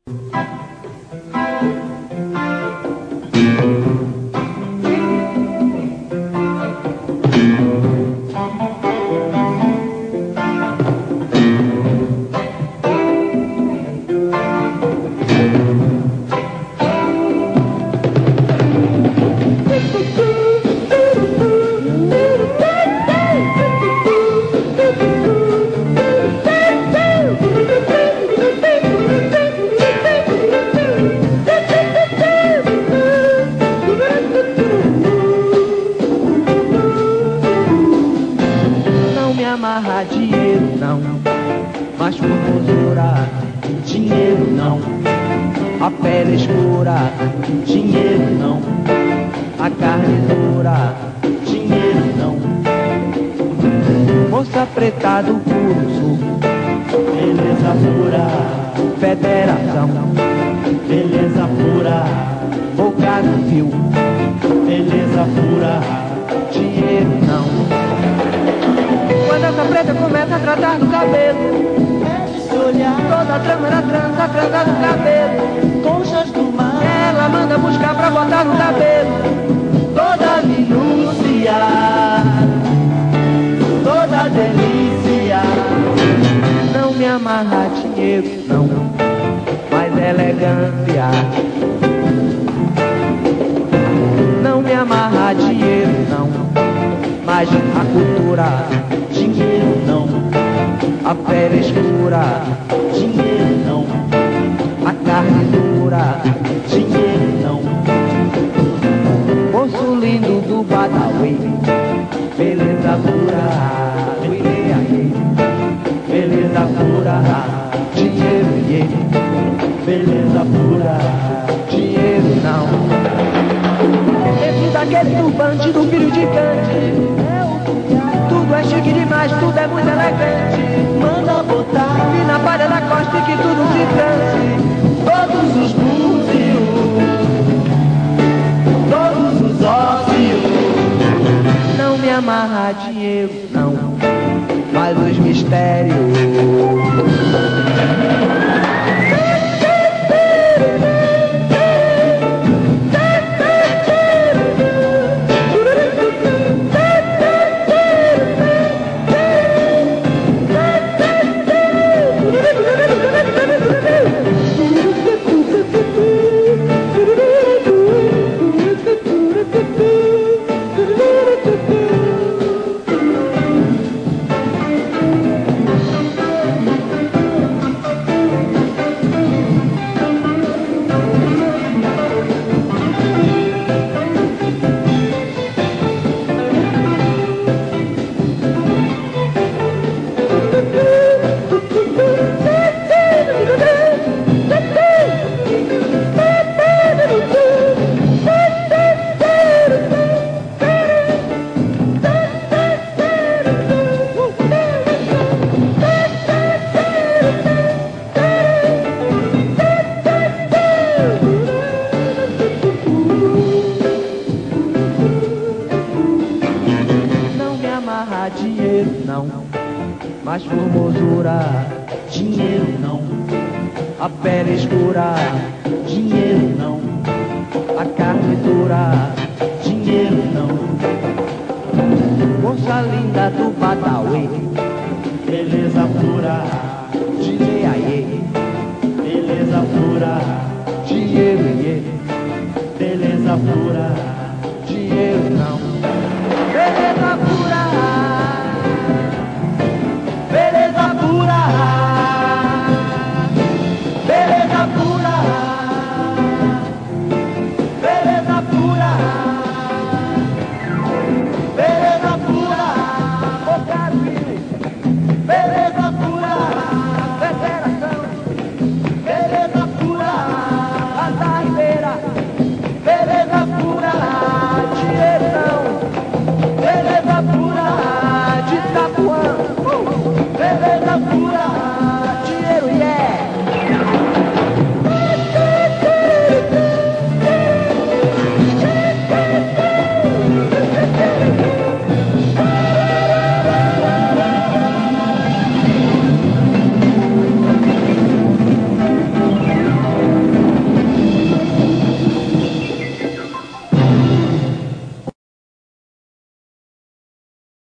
Amarrar dinheiro não, mas formosura, dinheiro não. A pele escura, dinheiro não. A carne dura, dinheiro não. Moça preta do curso, beleza pura. Federação, beleza pura. Boca do fio, beleza pura. Dinheiro não. Quando essa preta começa a tratar do cabelo, toda a trama na trança, trança do cabelo. Conchas do mar, ela manda buscar pra botar no cabelo. toda a minúcia, toda a delícia. Não me amarra dinheiro, não, mas elegância. Não me amarra dinheiro, não, mas a cultura. Dinheiro não, A pele escura, dinheiro não, a carne dura, dinheiro não. moço lindo do Badawi, beleza pura, beleza pura, dinheiro Beleza pura, dinheiro não. Dentro daquele turbante do filho de Cante, tudo é chique demais, tudo é muito elegante. manda botar E na palha da costa que tudo se transe. todos os búzios, todos os ósseos. Não me amarra dinheiro, não, mas os mistérios. Dinheiro não, mas formosura, Dinheiro não, a pele escura, dinheiro não, a carne dura,